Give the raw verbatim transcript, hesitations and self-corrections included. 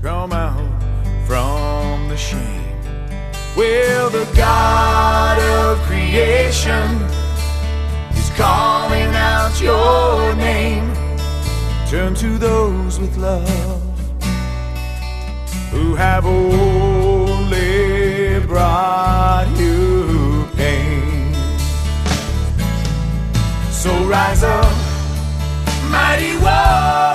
come out from the shame. Well, the God of creation is calling out your name. Turn to those with love who have only brought you pain. So rise up, mighty warrior.